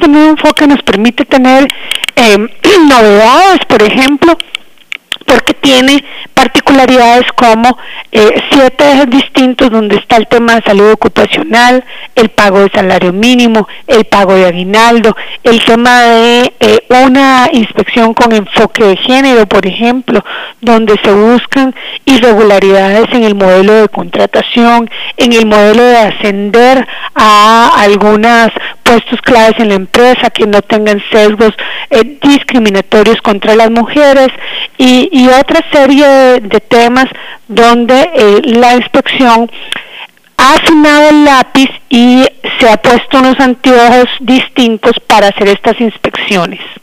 este nuevo enfoque nos permite tener novedades, por ejemplo, porque tiene particularidades como 7 ejes distintos donde está el tema de salud ocupacional, el pago de salario mínimo, el pago de aguinaldo, el tema de una inspección con enfoque de género, por ejemplo, donde se buscan irregularidades en el modelo de contratación, en el modelo de ascender a algunos puestos claves en la empresa que no tengan sesgos discriminatorios contra las mujeres y otra serie de temas donde la inspección ha afinado el lápiz y se ha puesto unos anteojos distintos para hacer estas inspecciones.